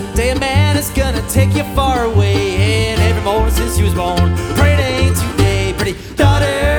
Someday a man is gonna take you far away, and every morning since you was born, pray it ain't today. Pretty daughter,